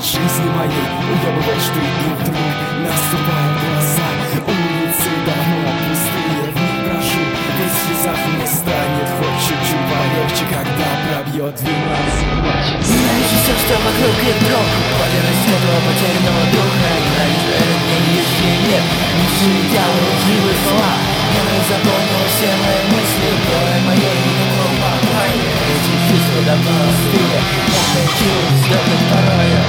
жизни моей уебываешь ты, и вдруг наступает гроза. Улицы давно пустые, в них прошу, ведь в слезах мне станет хоть чуть-чуть полегче, когда пробьет 12 ночи. Знаешь все, что вокруг и вдруг поверность этого потерянного духа. Ненавижу этот день, если нет души, идеалы, лживые слова. Я заполнил все мои мысли, кроме моей покой. Эти чувства давно остыли, я хочу сдохнуть порою.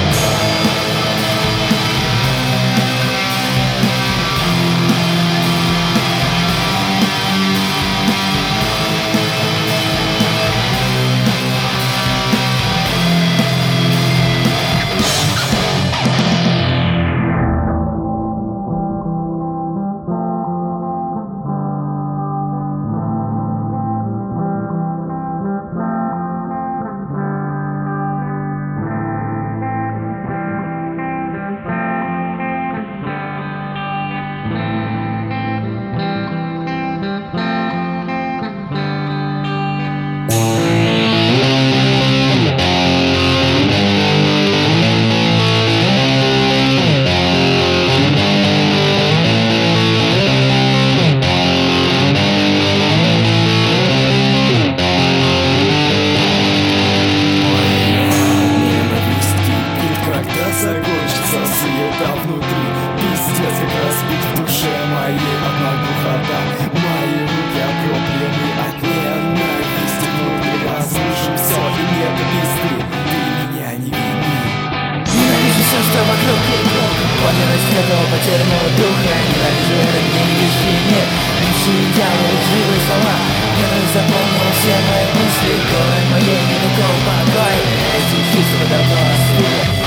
Закончится суета внутри, пиздец, как разбит в душе моей одна глухота. Мои руки окроплены от ненависти, внутри разрушим все, и нет пизды, ты меня не вини. Ненавижу все, что вокруг и вокруг, поверность этого потерянного духа. Ненавижу этот день, если нет души, идеалы, лживые слова. Я заполнил все мои мысли, кроме моей никакого покоя. Эти чувства давно остыли.